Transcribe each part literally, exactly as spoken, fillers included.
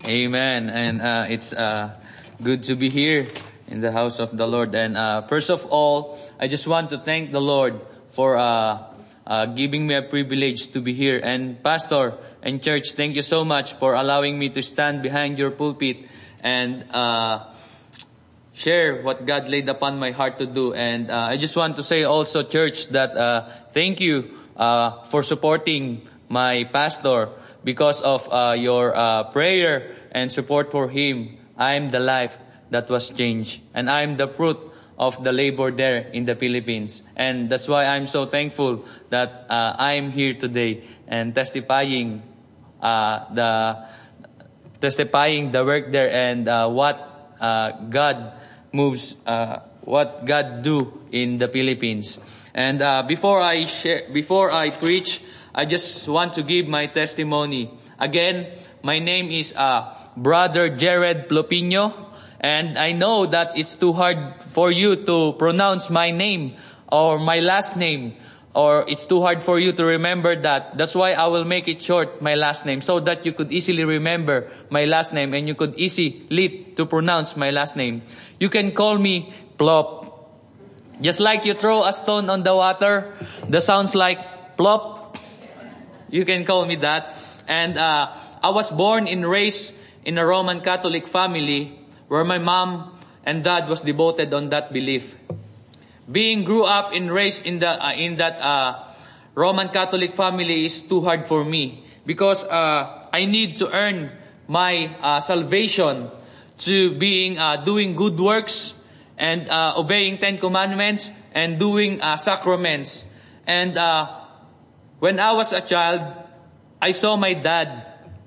Amen. And uh, it's uh, good to be here in the house of the Lord. And uh, first of all, I just want to thank the Lord for uh, uh, giving me a privilege to be here. And Pastor and church, thank you so much for allowing me to stand behind your pulpit and uh, share what God laid upon my heart to do. And uh, I just want to say also, church, that uh, thank you uh, for supporting my pastor. Because of uh, your uh, prayer and support for him, I am the life that was changed. And I am the fruit of the labor there in the Philippines. And that's why I'm so thankful that uh, I am here today and testifying uh, the testifying the work there and uh, what uh, God moves, uh, what God do in the Philippines. And uh, before I share, before I preach, I just want to give my testimony. Again, my name is uh, Brother Jared Plopino, and I know that it's too hard for you to pronounce my name or my last name, or it's too hard for you to remember that. That's why I will make it short, my last name, so that you could easily remember my last name and you could easily to pronounce my last name. You can call me Plop. Just like you throw a stone on the water, the sounds like plop. You can call me that. And uh, I was born and raised in a Roman Catholic family where my mom and dad was devoted on that belief. Being grew up and raised in the uh, in that uh, Roman Catholic family is too hard for me because uh, I need to earn my uh, salvation to being uh, doing good works and uh, obeying Ten Commandments and doing uh, sacraments. And uh, when I was a child, I saw my dad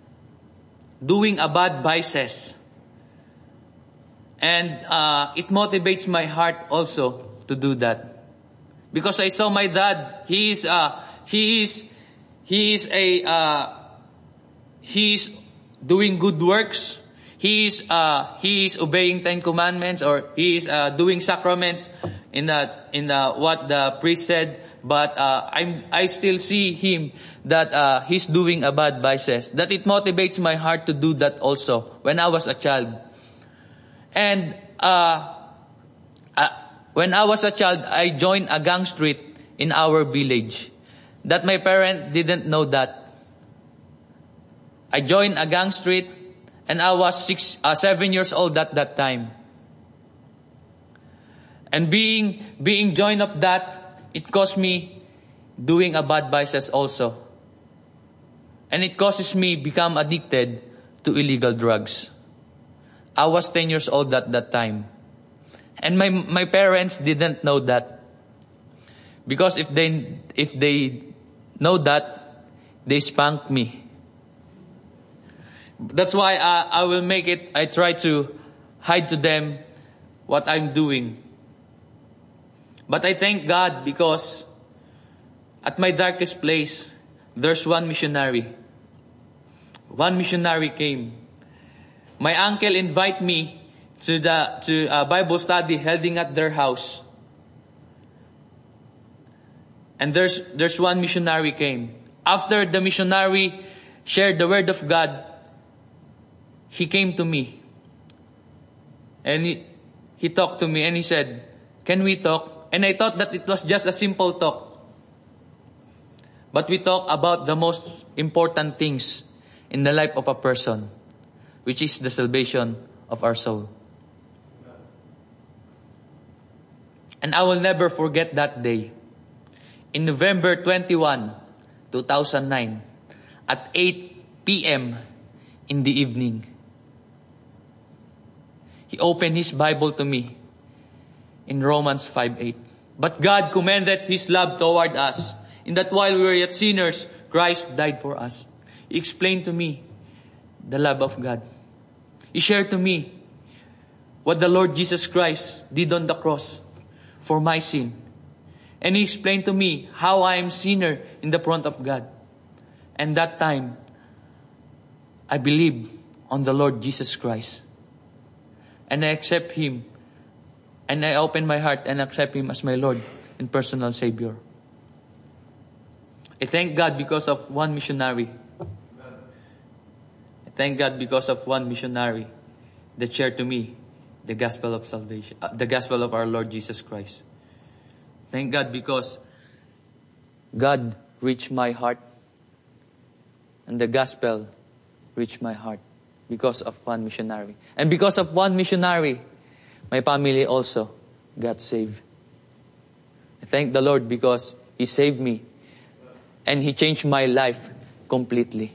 doing a bad vices. And uh, it motivates my heart also to do that. Because I saw my dad, he is, uh, he is, he is a, uh, he is doing good works. He is, uh, he is obeying Ten Commandments, or he is uh, doing sacraments in the, in the, what the priest said. But uh, I'm, I still see him that uh, he's doing a bad vices. That it motivates my heart to do that also when I was a child. And uh, uh, when I was a child, I joined a gang street in our village. That my parents didn't know that. I joined a gang street, and I was six, uh, seven years old at that time. And being being joined up that, it caused me doing a bad vices also. And it causes me become addicted to illegal drugs. I was ten years old at that time. And my my parents didn't know that. Because if they if they know that, they spanked me. That's why I, I will make it, I try to hide to them what I'm doing. But I thank God because at my darkest place, there's one missionary. One missionary came. My uncle invited me to the to a Bible study held at their house. And there's there's one missionary came. After the missionary shared the word of God, he came to me. And he, he talked to me and he said, "Can we talk?" And I thought that it was just a simple talk. But we talk about the most important things in the life of a person, which is the salvation of our soul. And I will never forget that day. In November twenty-first, two thousand nine, at eight p.m. in the evening, he opened his Bible to me in Romans five eight. But God commended His love toward us, in that while we were yet sinners, Christ died for us. He explained to me the love of God. He shared to me what the Lord Jesus Christ did on the cross for my sin. And He explained to me how I am sinner in the front of God. And that time, I believe on the Lord Jesus Christ. And I accept Him. And I open my heart and accept Him as my Lord and personal Savior. I thank God because of one missionary. Thank God because of one missionary that shared to me the gospel of salvation, uh, the gospel of our Lord Jesus Christ. Thank God because God reached my heart and the gospel reached my heart because of one missionary. And because of one missionary, my family also got saved. I thank the Lord because He saved me and He changed my life completely.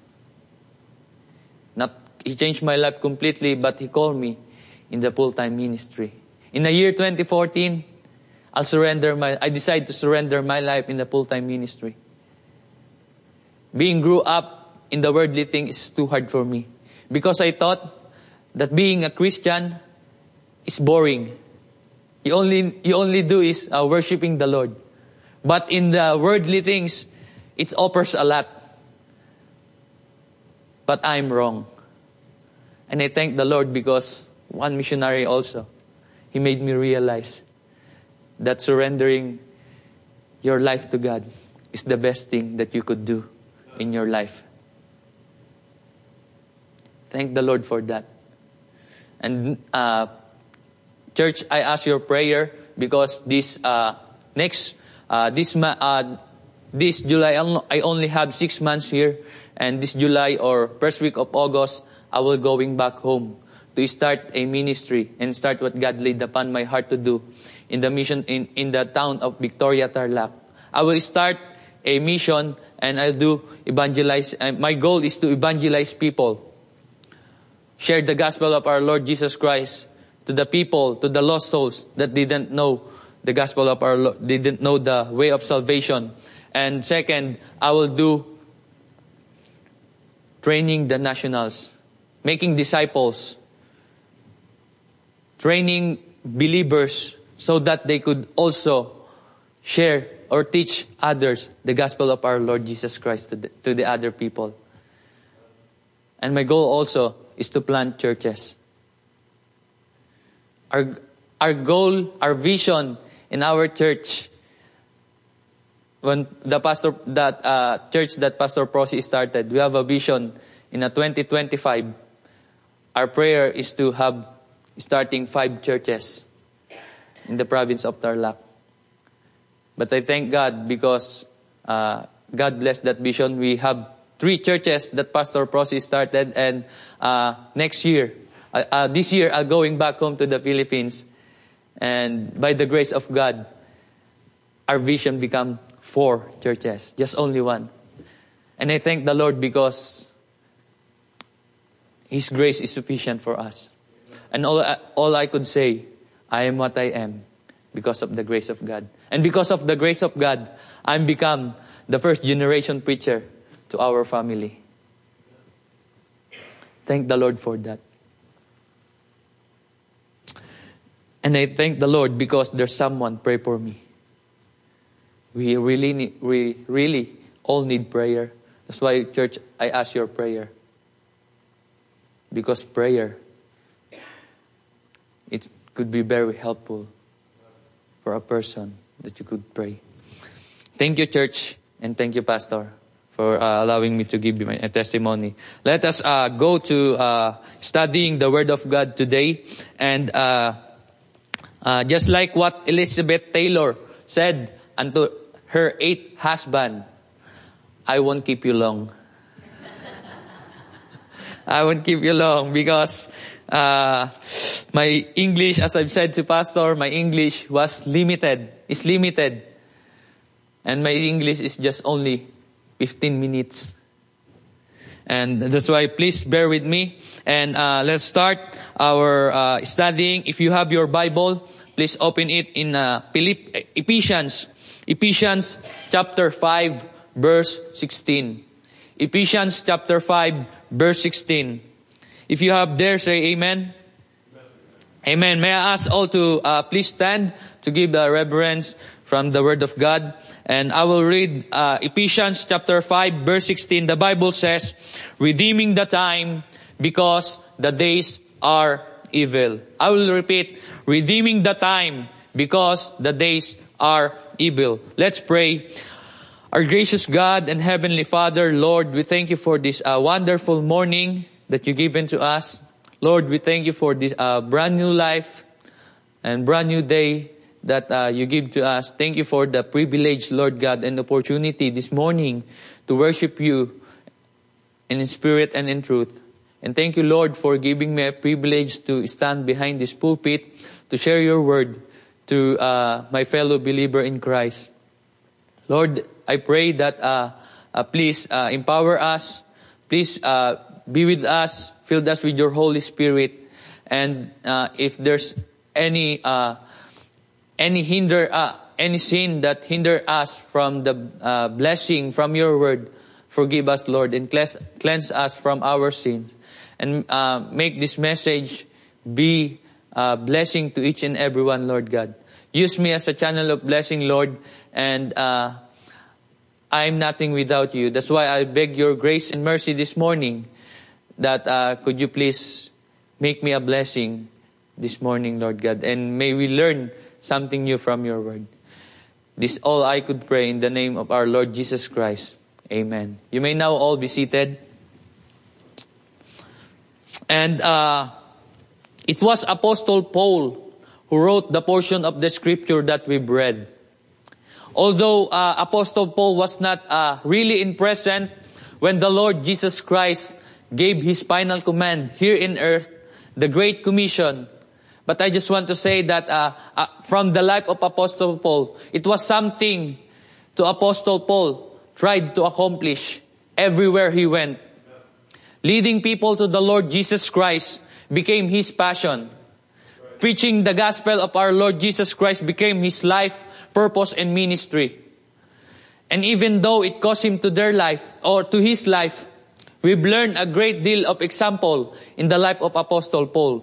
Not He changed my life completely, but He called me in the full-time ministry. In the year twenty fourteen, I'll surrender my, I decided to surrender my life in the full-time ministry. Being grew up in the worldly thing is too hard for me. Because I thought that being a Christian is boring. You only, you only do is uh, worshiping the Lord. But in the worldly things, it offers a lot. But I'm wrong. And I thank the Lord because one missionary also, he made me realize that surrendering your life to God is the best thing that you could do in your life. Thank the Lord for that. And uh, church, I ask your prayer because this uh, next uh, this ma- uh, this July I only have six months here, and this July or first week of August I will going back home to start a ministry and start what God laid upon my heart to do in the mission in, in the town of Victoria, Tarlac. I will start a mission and I'll do evangelize. Uh, my goal is to evangelize people. Share the gospel of our Lord Jesus Christ to the people, to the lost souls that didn't know the gospel of our Lord, didn't know the way of salvation. And second, I will do training the nationals, making disciples, training believers so that they could also share or teach others the gospel of our Lord Jesus Christ to the, to the other people. And my goal also is to plant churches. Our, our goal, our vision in our church, when the pastor, that uh, church that Pastor Prosy started, we have a vision in a twenty twenty-five. Our prayer is to have starting five churches in the province of Tarlac. But I thank God because uh, God blessed that vision. We have three churches that Pastor Prosy started, and uh, next year, uh, uh, this year, I'm going back home to the Philippines, and by the grace of God, our vision become four churches, just only one. And I thank the Lord because His grace is sufficient for us. And all, all I could say, I am what I am because of the grace of God. And because of the grace of God, I'm become the first generation preacher to our family. Thank the Lord for that. And I thank the Lord because there's someone pray for me. We really need, we really all need prayer. That's why, church, I ask your prayer. Because prayer, it could be very helpful for a person that you could pray. Thank you, church, and thank you, Pastor, for uh, allowing me to give you my testimony. Let us uh, go to uh, studying the Word of God today. And uh, uh, just like what Elizabeth Taylor said unto her eighth husband, I won't keep you long. I won't keep you long because uh, my English, as I've said to Pastor, my English was limited. It's limited. And my English is just only fifteen minutes. And that's why please bear with me. And uh, let's start our uh, studying. If you have your Bible, please open it in uh, Ephesians. Ephesians chapter five, verse sixteen. Ephesians chapter five, verse sixteen. If you have there, say amen. Amen. May I ask all to uh, please stand to give the reverence from the Word of God. And I will read uh, Ephesians chapter five, verse sixteen. The Bible says, redeeming the time because the days are evil. I will repeat, redeeming the time because the days are evil. Let's pray. Our gracious God and Heavenly Father, Lord, we thank you for this uh, wonderful morning that you given to us. Lord, we thank you for this uh, brand new life and brand new day that uh, you give to us. Thank you for the privilege, Lord God, and opportunity this morning to worship you in spirit and in truth. And thank you, Lord, for giving me a privilege to stand behind this pulpit to share your word to uh, my fellow believer in Christ. Lord, I pray that uh, uh, please uh, empower us. Please uh, be with us. Fill us with your Holy Spirit. And uh, if there's any uh, any hinder, uh, any sin that hinder us from the uh, blessing from your word, forgive us, Lord, and cleanse, cleanse us from our sins. And uh, make this message be a blessing to each and everyone, Lord God. Use me as a channel of blessing, Lord, and uh, I'm nothing without you. That's why I beg your grace and mercy this morning that uh, could you please make me a blessing this morning, Lord God. And may we learn something new from your word. This all I could pray in the name of our Lord Jesus Christ. Amen. You may now all be seated. And uh, it was Apostle Paul who wrote the portion of the scripture that we've read. Although uh, Apostle Paul was not uh, really in present when the Lord Jesus Christ gave his final command here in earth, the Great Commission. But I just want to say that uh, uh, from the life of Apostle Paul, it was something to Apostle Paul tried to accomplish everywhere he went. Leading people to the Lord Jesus Christ became his passion. Preaching the gospel of our Lord Jesus Christ became his life, purpose, and ministry. And even though it cost him to their life or to his life, we've learned a great deal of example in the life of Apostle Paul.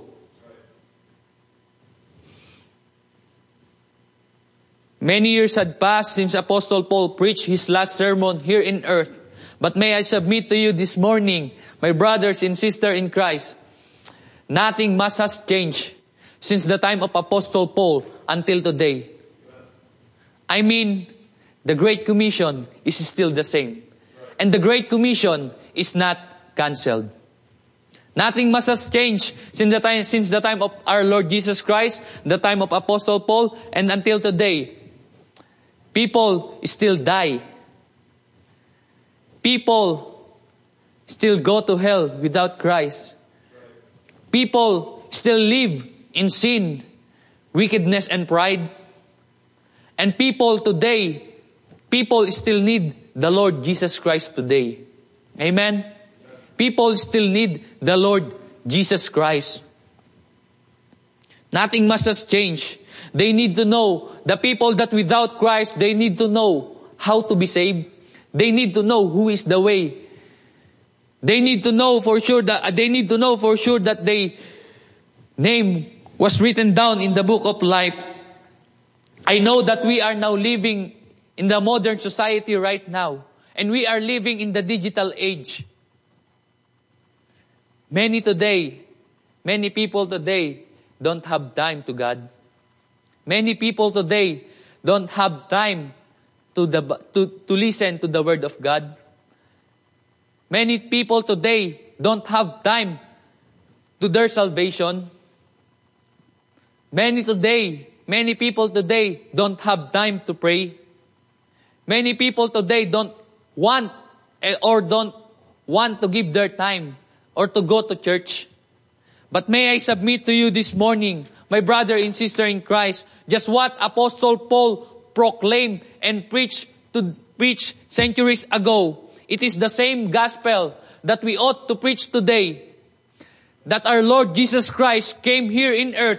Many years had passed since Apostle Paul preached his last sermon here in earth. But may I submit to you this morning, my brothers and sisters in Christ, nothing much has changed since the time of Apostle Paul until today. I mean, the Great Commission is still the same. And the Great Commission is not cancelled. Nothing much has changed since the time, since the time of our Lord Jesus Christ, the time of Apostle Paul, and until today. People still die. People still go to hell without Christ. People still live in sin, wickedness, and pride. And people today, people still need the Lord Jesus Christ today. Amen? People still need the Lord Jesus Christ. Nothing much has changed. They need to know, the people that without Christ, they need to know how to be saved. They need to know who is the way. They need to know for sure that, they need to know for sure that their name was written down in the book of life. I know that we are now living in the modern society right now. And we are living in the digital age. Many today, many people today don't have time to God. Many people today don't have time to, the, to, to listen to the word of God. Many people today don't have time to their salvation. Many today, many people today don't have time to pray. Many people today don't want or don't want to give their time or to go to church. But may I submit to you this morning, my brother and sister in Christ, just what Apostle Paul proclaimed and preached to preach centuries ago. It is the same gospel that we ought to preach today. That our Lord Jesus Christ came here in earth,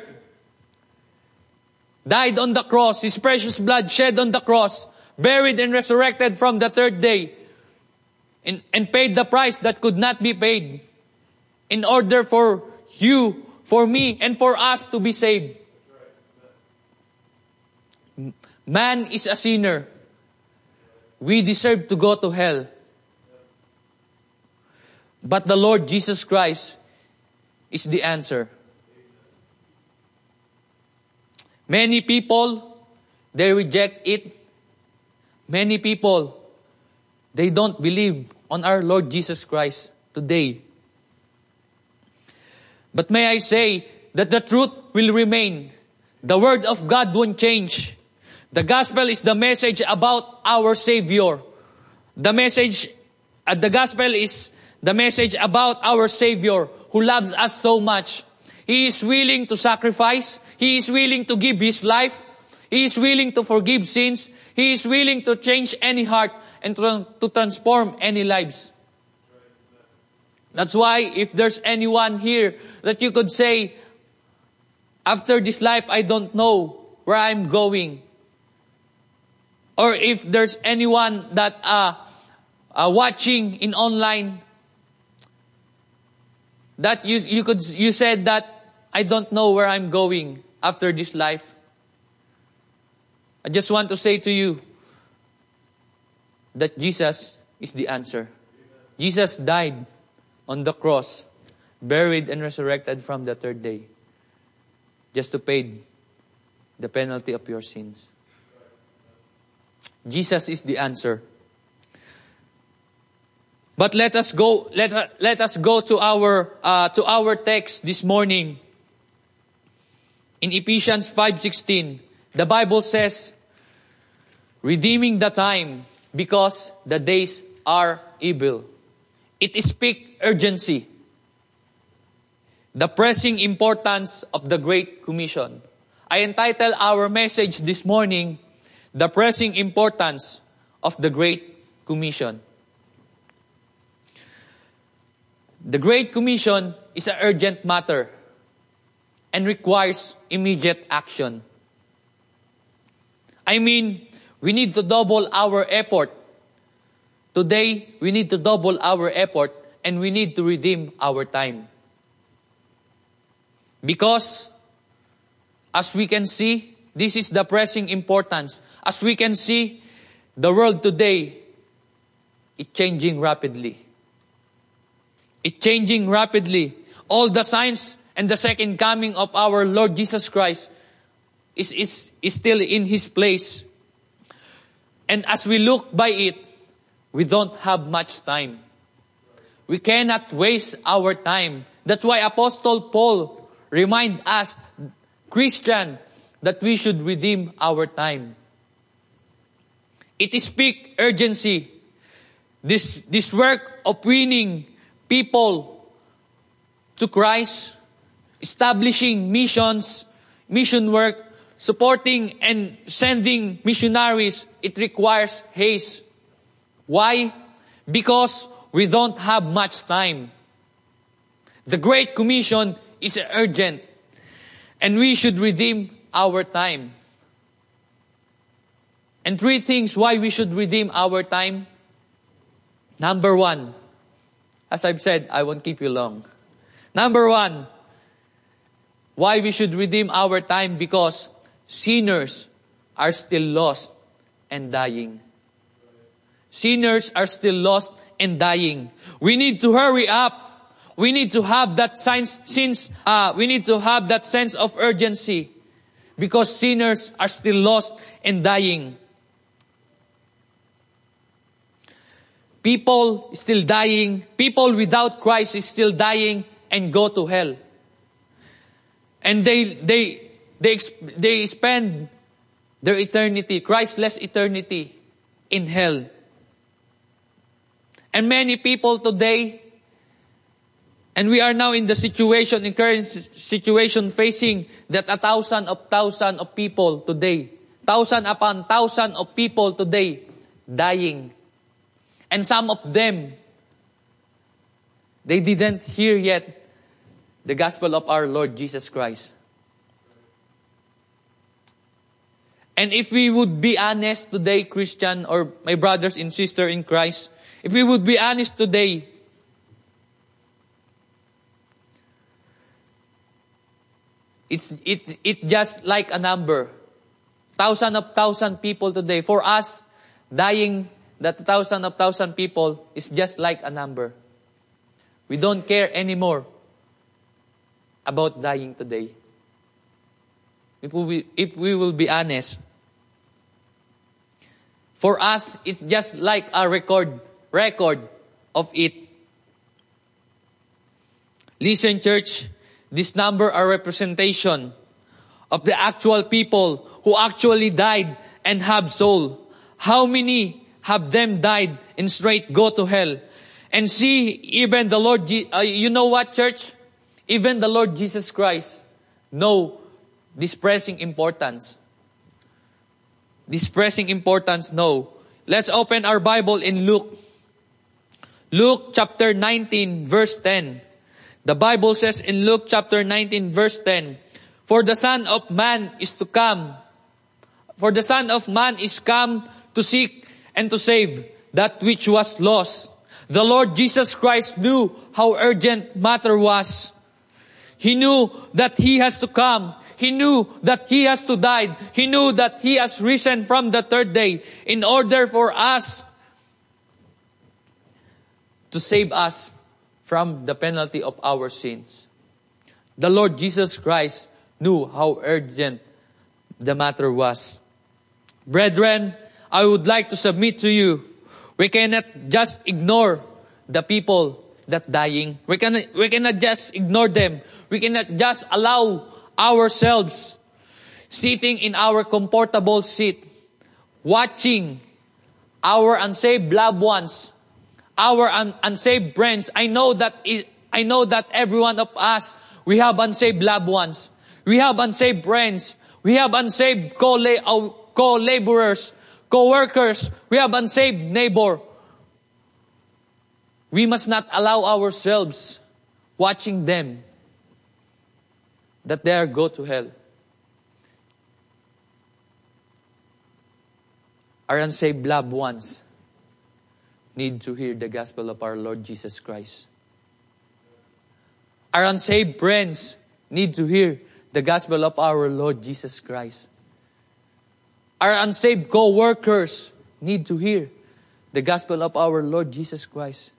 died on the cross, His precious blood shed on the cross, buried and resurrected from the third day, and, and paid the price that could not be paid in order for you, for me, and for us to be saved. Man is a sinner. We deserve to go to hell. But the Lord Jesus Christ is the answer. Many people, they reject it. Many people They don't believe on our Lord Jesus Christ today. But may I say that the truth will remain. The Word of God won't change. The gospel is the message about our Savior. The message, uh, the gospel is the message about our Savior who loves us so much. He is willing to sacrifice. He is willing to give His life. He is willing to forgive sins. He is willing to change any heart and to, to transform any lives. That's why if there's anyone here that you could say, after this life, I don't know where I'm going. Or if there's anyone that uh, uh, watching in online, that you you could you said that I don't know where I'm going after this life. I just want to say to you that Jesus is the answer. Jesus died on the cross, buried and resurrected from the third day, just to pay the penalty of your sins. Jesus is the answer. But let us go. Let let us go to our uh, to our text this morning. In Ephesians five sixteen, the Bible says, "Redeeming the time, because the days are evil." It speaks urgency, the pressing importance of the Great Commission. I entitled our message this morning, "The Pressing Importance of the Great Commission." The Great Commission is an urgent matter and requires immediate action. I mean, we need to double our effort. Today, we need to double our effort and we need to redeem our time. Because, as we can see, this is the pressing importance. As we can see, the world today is changing rapidly. It's changing rapidly. All the signs and the second coming of our Lord Jesus Christ is, is, is still in His place. And as we look by it, we don't have much time. We cannot waste our time. That's why Apostle Paul remind us, Christian, that we should redeem our time. It speaks urgency. This, this work of winning people to Christ, establishing missions, mission work, supporting and sending missionaries, it requires haste. Why? Because we don't have much time. The Great Commission is urgent, and we should redeem our time. And three things why we should redeem our time. Number one, as I've said, I won't keep you long. Number one, why we should redeem our time, because sinners are still lost and dying. Sinners are still lost and dying. We need to hurry up. We need to have that sense, since uh, we need to have that sense of urgency, because sinners are still lost and dying. People still dying. People without Christ is still dying and go to hell. And they they they they spend their eternity, Christless eternity, in hell. And many people today, and we are now in the situation, in current situation, facing that a thousand of thousand of people today, thousand upon thousand of people today, dying. And some of them, they didn't hear yet the gospel of our Lord Jesus Christ. And if we would be honest today, Christian, or my brothers and sisters in Christ, if we would be honest today, it's it it just like a number. Thousand of thousand people today. For us, dying, that thousand of thousand people is just like a number. We don't care anymore about dying today. If we if we will be honest. For us, it's just like a record, record of it. Listen, church, this number are representation of the actual people who actually died and have soul. How many have them died and straight go to hell? And see, even the Lord, Je- uh, you know what, church? Even the Lord Jesus Christ know this pressing importance. This pressing importance, no. Let's open our Bible in Luke. Luke chapter nineteen, verse ten. The Bible says in Luke chapter nineteen, verse ten, For the Son of Man is to come. For the Son of Man is come to seek and to save that which was lost. The Lord Jesus Christ knew how urgent matter was. He knew that He has to come. He knew that He has to die. He knew that He has risen from the third day in order for us to save us from the penalty of our sins. The Lord Jesus Christ knew how urgent the matter was. Brethren, I would like to submit to you, we cannot just ignore the people that dying. We cannot, we cannot just ignore them. We cannot just allow ourselves sitting in our comfortable seat, watching our unsaved loved ones, our un- unsaved friends. I know that it, I know that every one of us, we have unsaved loved ones. We have unsaved friends. We have unsaved co-la- uh, co-laborers, co-workers. We have unsaved neighbor. We must not allow ourselves watching them that they are go to hell. Our unsaved loved ones need to hear the gospel of our Lord Jesus Christ. Our unsaved friends need to hear the gospel of our Lord Jesus Christ. Our unsaved co-workers need to hear the gospel of our Lord Jesus Christ.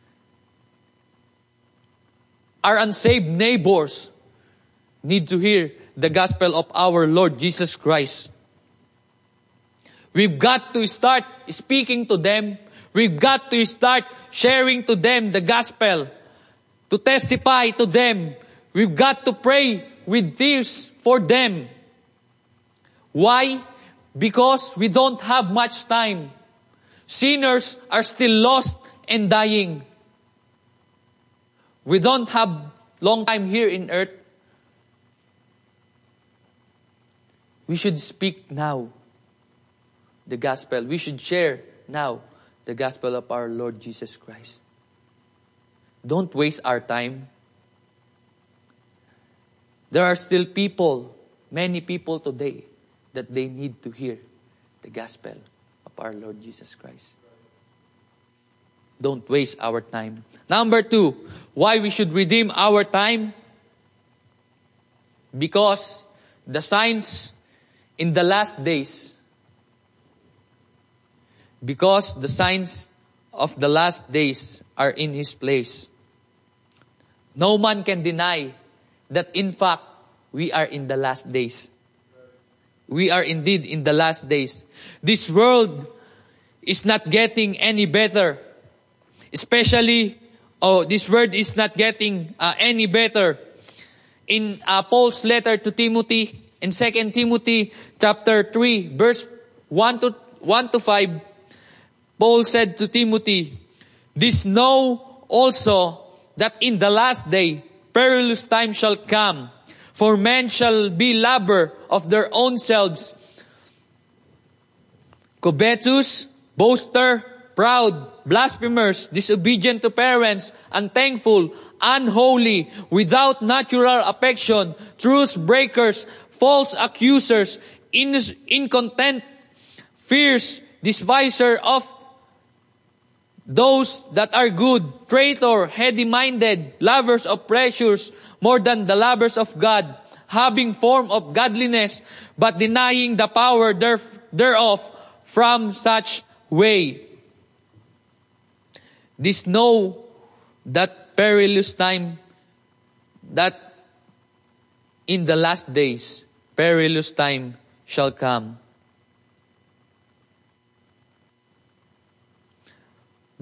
Our unsaved neighbors need to hear the gospel of our Lord Jesus Christ. We've got to start speaking to them. We've got to start sharing to them the gospel, to testify to them. We've got to pray with tears for them. Why? Because we don't have much time. Sinners are still lost and dying. We don't have long time here in earth. We should speak now the gospel. We should share now the gospel of our Lord Jesus Christ. Don't waste our time. There are still people, many people today, that they need to hear the gospel of our Lord Jesus Christ. Don't waste our time. Number two, why we should redeem our time? Because the signs in the last days, because the signs of the last days are in His place. No man can deny that in fact, we are in the last days. We are indeed in the last days. This world is not getting any better. Especially, oh, this world is not getting uh, any better. In uh, Paul's letter to Timothy, in Second Timothy chapter three, verse one to one to five, Paul said to Timothy, "This know also that in the last day perilous time shall come, for men shall be lover of their own selves, covetous, boaster, proud, blasphemers, disobedient to parents, unthankful, unholy, without natural affection, truce breakers, false accusers, in- incontent, fierce, despiser of those that are good, traitor, heady-minded, lovers of pleasures more than the lovers of God, having form of godliness, but denying the power there- thereof. From such way, this know that perilous time, that in the last days, perilous time shall come.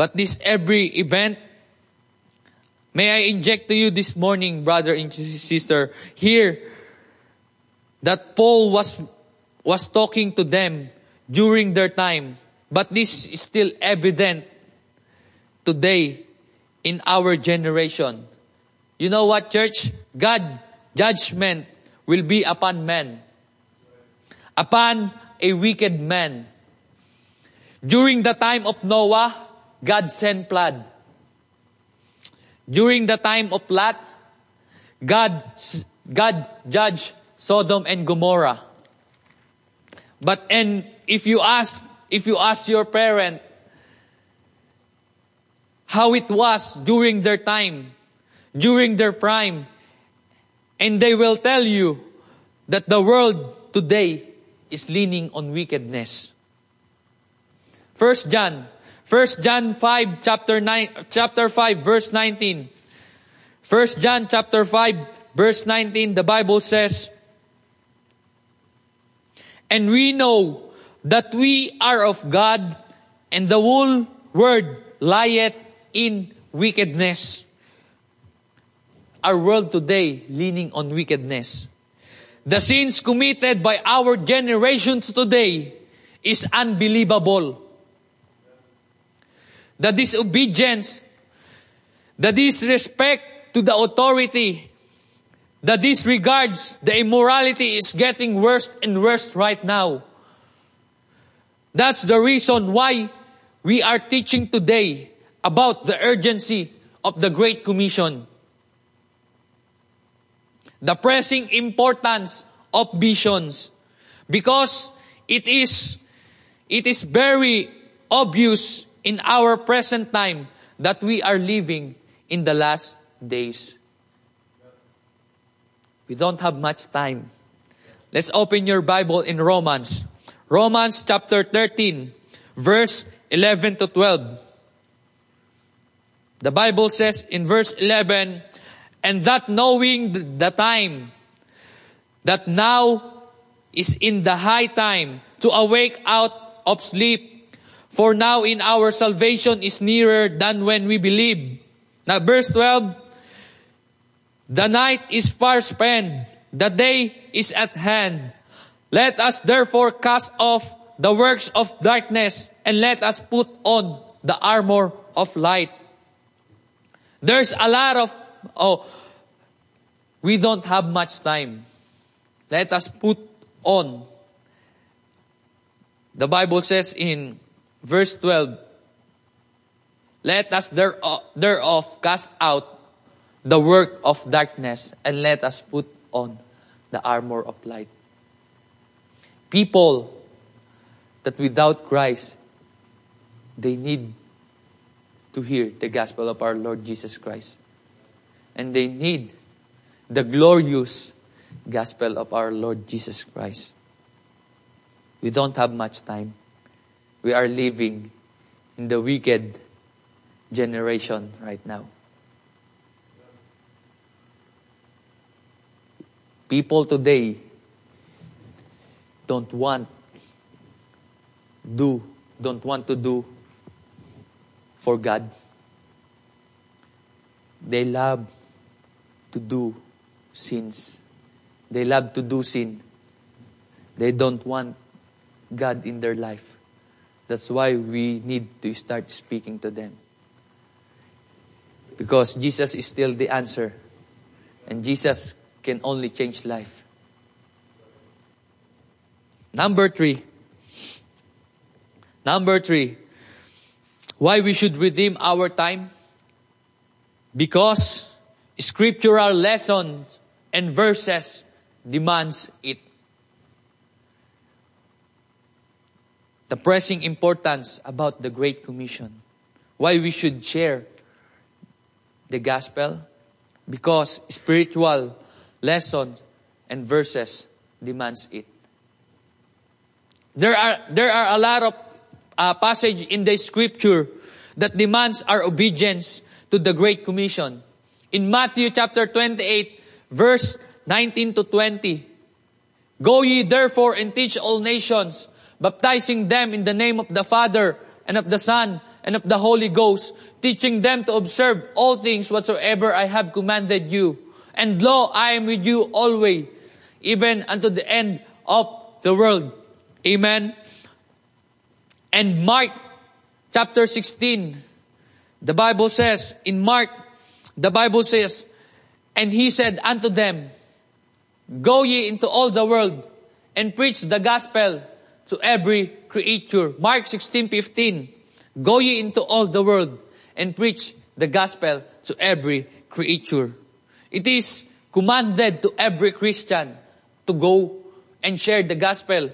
But this every event, may I inject to you this morning, brother and sister, here, that Paul was, was talking to them during their time. But this is still evident today in our generation. You know what, church? God, judgment will be upon men. Upon a wicked man. During the time of Noah, God sent flood. During the time of Lot, God, God judged Sodom and Gomorrah. But and if you ask, if you ask your parent how it was during their time, during their prime, and they will tell you that the world today is leaning on wickedness. First John, First John five, chapter nine, chapter five, verse nineteen. First John chapter five, verse nineteen, the Bible says, "And we know that we are of God, and the whole world lieth in wickedness." Our world today leaning on wickedness. The sins committed by our generations today is unbelievable. The disobedience, the disrespect to the authority, the disregards, the immorality is getting worse and worse right now. That's the reason why we are teaching today about the urgency of the Great Commission. The pressing importance of visions. Because it is, it is very obvious in our present time that we are living in the last days. We don't have much time. Let's open your Bible in Romans. Romans chapter thirteen, verse eleven to twelve. The Bible says in verse eleven, "And that knowing the time, that now is in the high time to awake out of sleep, for now in our salvation is nearer than when we believe." Now verse twelve, "The night is far spent, the day is at hand. Let us therefore cast off the works of darkness, and let us put on the armor of light." There's a lot of, oh, we don't have much time. Let us put on. The Bible says in verse twelve, "Let us thereof cast out the work of darkness, and let us put on the armor of light." People that without Christ, they need to hear the gospel of our Lord Jesus Christ. And they need the glorious gospel of our Lord Jesus Christ. We don't have much time. We are living in the wicked generation right now. People today don't want do don't want to do for God. They love to do sins. They love to do sin. They don't want God in their life. That's why we need to start speaking to them. Because Jesus is still the answer. And Jesus can only change life. Number three. Number three. Why we should redeem our time? Because scriptural lessons and verses demands it. The pressing importance about the Great Commission. Why we should share the gospel? Because spiritual lessons and verses demands it. There are there are a lot of uh, passage in the scripture that demands our obedience to the Great Commission. In Matthew chapter twenty-eight, verse nineteen to twenty. "Go ye therefore and teach all nations, baptizing them in the name of the Father and of the Son and of the Holy Ghost, teaching them to observe all things whatsoever I have commanded you. And lo, I am with you always, even unto the end of the world. Amen. And Mark chapter sixteen, the Bible says, in Mark, the Bible says, and he said unto them, go ye into all the world, and preach the gospel to every creature. Mark sixteen fifteen. Go ye into all the world, and preach the gospel to every creature. It is commanded to every Christian to go and share the gospel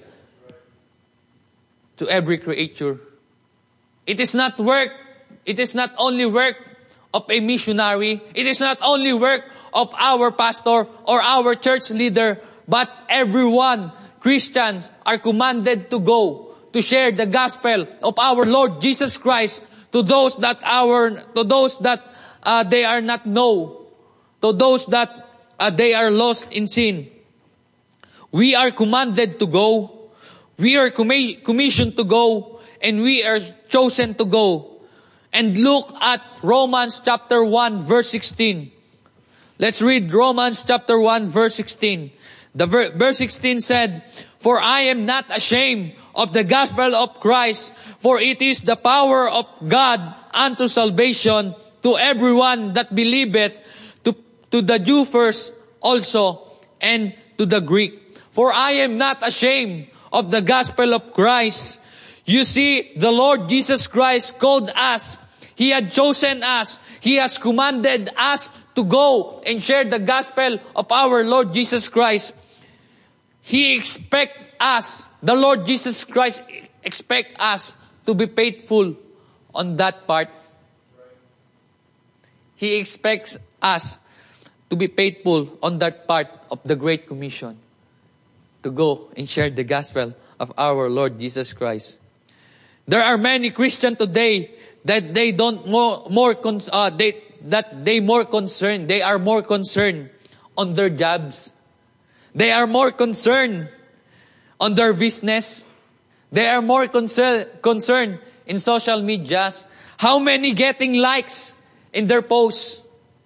to every creature. It is not work, it is not only work of a missionary, it is not only work of our pastor or our church leader, but everyone, Christians, are commanded to go to share the gospel of our Lord Jesus Christ to those that our to those that uh, they are not know, to those that uh, they are lost in sin. We are commanded to go. We are commi- commissioned to go, and we are chosen to go. And look at Romans chapter one verse sixteen. Let's read Romans chapter one verse sixteen. The ver- verse sixteen said, for I am not ashamed of the gospel of Christ, for it is the power of God unto salvation to everyone that believeth, to, to the Jew first also, and to the Greek. For I am not ashamed of the gospel of Christ. You see, the Lord Jesus Christ called us. He had chosen us. He has commanded us to go and share the gospel of our Lord Jesus Christ. He expects us, the Lord Jesus Christ expects us to be faithful on that part. He expects us to be faithful on that part of the Great Commission, to go and share the gospel of our Lord Jesus Christ. There are many Christians today that they don't more more con- uh, they that they more concerned. They are more concerned on their jobs. They are more concerned on their business. They are more concern, concerned in social media. How many getting likes in their posts?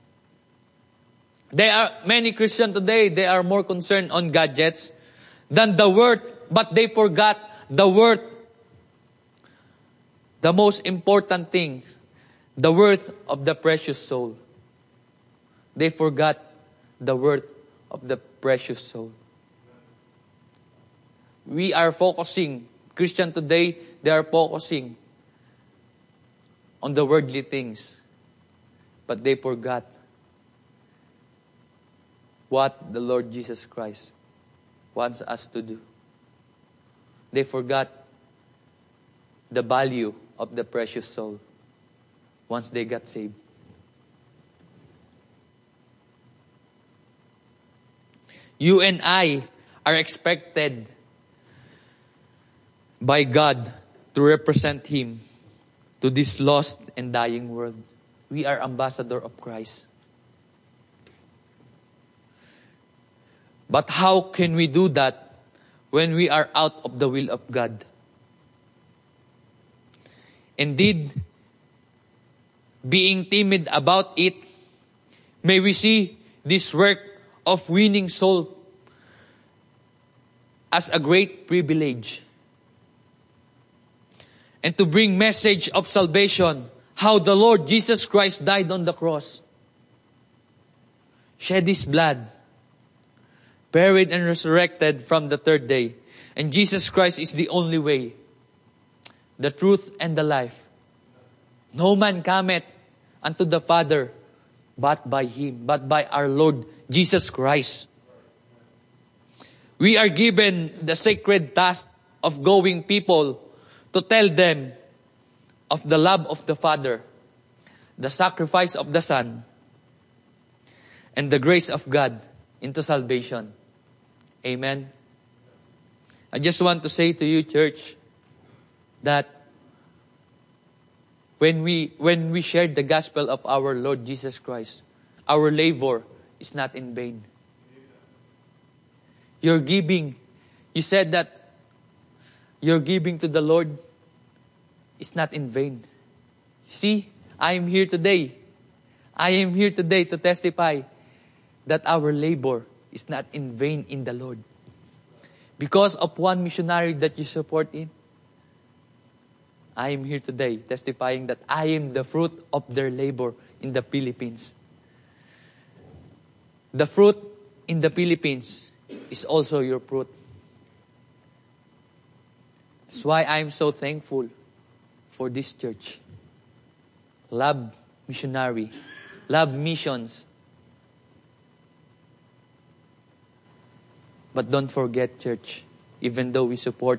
There are many Christians today, they are more concerned on gadgets than the worth, but they forgot the worth. The most important thing, the worth of the precious soul. They forgot the worth of the precious soul. We are focusing, Christian today, they are focusing on the worldly things. But they forgot what the Lord Jesus Christ wants us to do. They forgot the value of the precious soul once they got saved. You and I are expected by God to represent Him to this lost and dying world. We are ambassador of Christ. But how can we do that when we are out of the will of God? Indeed, being timid about it, may we see this work of winning soul as a great privilege. And to bring message of salvation, how the Lord Jesus Christ died on the cross, shed His blood, buried and resurrected from the third day. And Jesus Christ is the only way, the truth and the life. No man cometh unto the Father but by Him, but by our Lord Jesus Christ. We are given the sacred task of going people to tell them of the love of the Father, the sacrifice of the Son, and the grace of God into salvation. Amen. I just want to say to you, church, that when we when we share the gospel of our Lord Jesus Christ, our labor is not in vain. Your giving, you said that your giving to the Lord is not in vain. See, I am here today. I am here today to testify that our labor is not in vain in the Lord. Because of one missionary that you support in, I am here today testifying that I am the fruit of their labor in the Philippines. The fruit in the Philippines is also your fruit. That's why I am so thankful for this church. Love missionary. Love missions. But don't forget, church, even though we support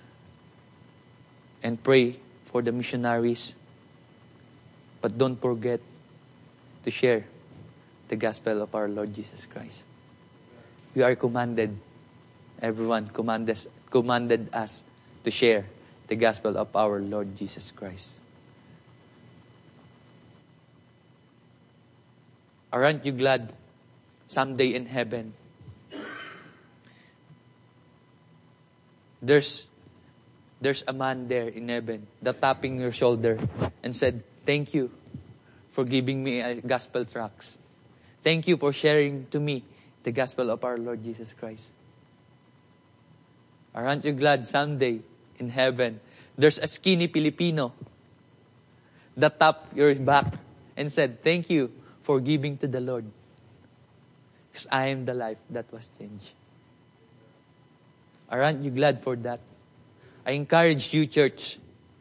and pray for the missionaries, but don't forget to share the gospel of our Lord Jesus Christ. We are commanded, everyone commanded, commanded us to share the gospel of our Lord Jesus Christ. Aren't you glad someday in heaven, there's there's a man there in heaven that tapping your shoulder and said, thank you for giving me a gospel tracts. Thank you for sharing to me the gospel of our Lord Jesus Christ. Aren't you glad someday in heaven, there's a skinny Filipino that tapped your back and said, thank you for giving to the Lord. Because I am the life that was changed. Aren't you glad for that? I encourage you, church,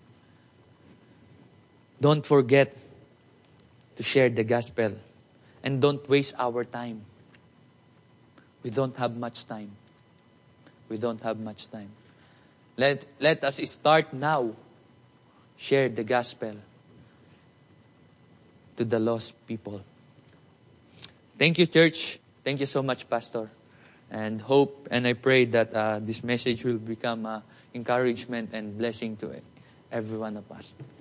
don't forget to share the gospel. And don't waste our time. We don't have much time. We don't have much time. Let, let us start now. Share the gospel to the lost people. Thank you, church. Thank you so much, Pastor. And hope and I pray that uh, this message will become uh, encouragement and blessing to every one of us.